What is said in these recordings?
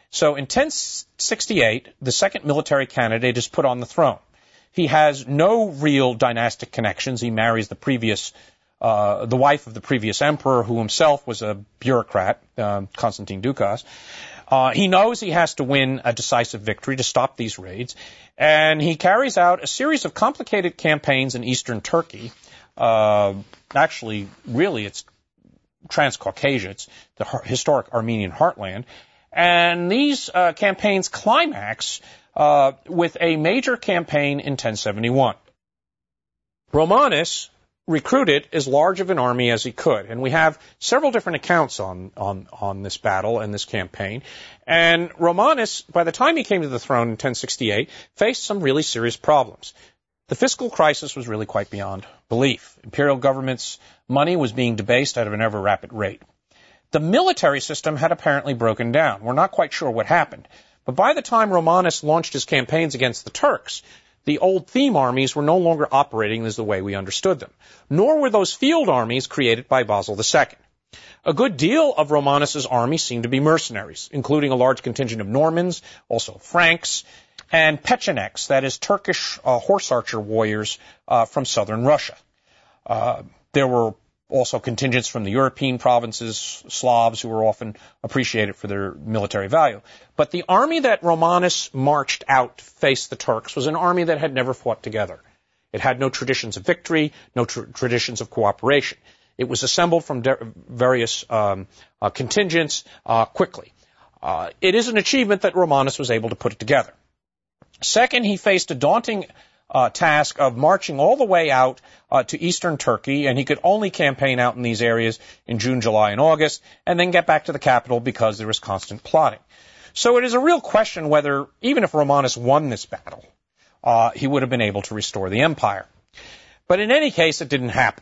So in 1068, the second military candidate is put on the throne. He has no real dynastic connections. He marries the wife of the previous emperor, who himself was a bureaucrat, Constantine Dukas. He knows he has to win a decisive victory to stop these raids, and he carries out a series of complicated campaigns in eastern Turkey. Actually, really, it's Transcaucasia. It's the historic Armenian heartland. And these campaigns climax with a major campaign in 1071. Romanus recruited as large of an army as he could, and we have several different accounts on this battle and this campaign. And Romanus, by the time he came to the throne in 1068, faced some really serious problems. The fiscal crisis was really quite beyond belief. Imperial government's money was being debased at an ever-rapid rate. The military system had apparently broken down. We're not quite sure what happened. But by the time Romanus launched his campaigns against the Turks, the old theme armies were no longer operating as the way we understood them, nor were those field armies created by Basil II. A good deal of Romanus's army seemed to be mercenaries, including a large contingent of Normans, also Franks, and Pechenegs, that is Turkish horse archer warriors from southern Russia. There were also contingents from the European provinces, Slavs, who were often appreciated for their military value. But the army that Romanus marched out to face the Turks was an army that had never fought together. It had no traditions of victory, no traditions of cooperation. It was assembled from various contingents quickly. It is an achievement that Romanus was able to put it together. Second, he faced a daunting task of marching all the way out to eastern Turkey, and he could only campaign out in these areas in June, July, and August, and then get back to the capital because there was constant plotting. So it is a real question whether, even if Romanus won this battle, he would have been able to restore the empire. But in any case, it didn't happen.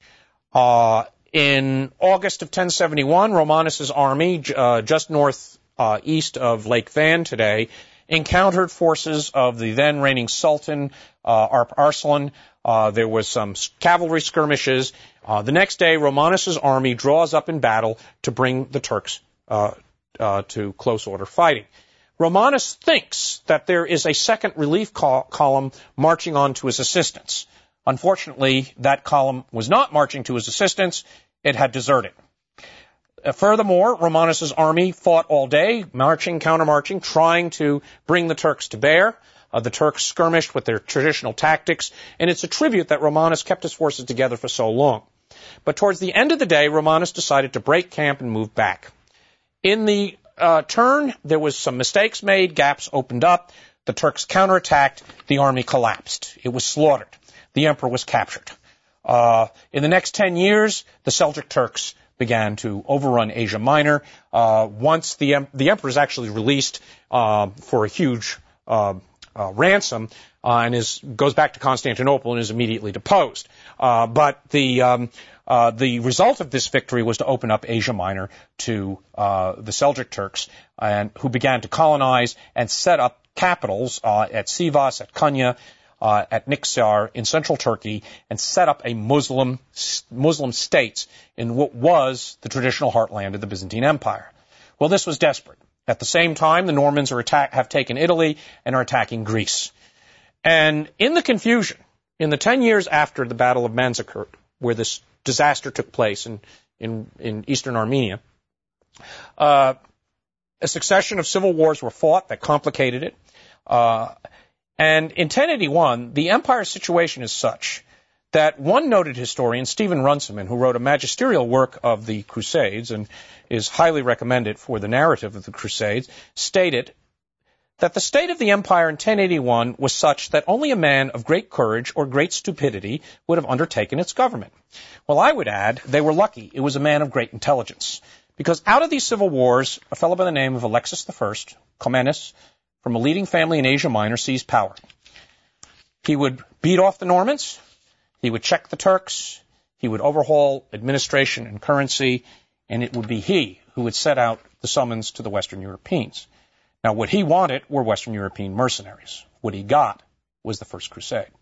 In August of 1071, Romanus's army, just northeast of Lake Van today, encountered forces of the then reigning Sultan, Arslan. There was some cavalry skirmishes. The next day, Romanus's army draws up in battle to bring the Turks to close order fighting. Romanus thinks that there is a second relief column marching on to his assistance. Unfortunately, that column was not marching to his assistance. It had deserted. Furthermore, Romanus's army fought all day, marching, countermarching, trying to bring the Turks to bear. The Turks skirmished with their traditional tactics, and it's a tribute that Romanus kept his forces together for so long. But towards the end of the day, Romanus decided to break camp and move back. In the turn, there was some mistakes made, gaps opened up, the Turks counterattacked, the army collapsed. It was slaughtered. The emperor was captured. In the next 10 years, the Seljuk Turks began to overrun Asia Minor. Once the emperor is actually released for a huge ransom and goes back to Constantinople and is immediately deposed. But the result of this victory was to open up Asia Minor to the Seljuk Turks, and who began to colonize and set up capitals at Sivas, at Konya, at Niksar in central Turkey, and set up a Muslim states in what was the traditional heartland of the Byzantine Empire. Well, this was desperate. At the same time, the Normans have taken Italy and are attacking Greece. And in the confusion, in the 10 years after the Battle of Manzikert, where this disaster took place in eastern Armenia, a succession of civil wars were fought that complicated it. And in 1081, the empire's situation is such that one noted historian, Stephen Runciman, who wrote a magisterial work of the Crusades and is highly recommended for the narrative of the Crusades, stated that the state of the empire in 1081 was such that only a man of great courage or great stupidity would have undertaken its government. Well, I would add they were lucky it was a man of great intelligence, because out of these civil wars, a fellow by the name of Alexis I, Comnenus, from a leading family in Asia Minor, seized power. He would beat off the Normans, he would check the Turks, he would overhaul administration and currency, and it would be he who would set out the summons to the Western Europeans. Now, what he wanted were Western European mercenaries. What he got was the First Crusade.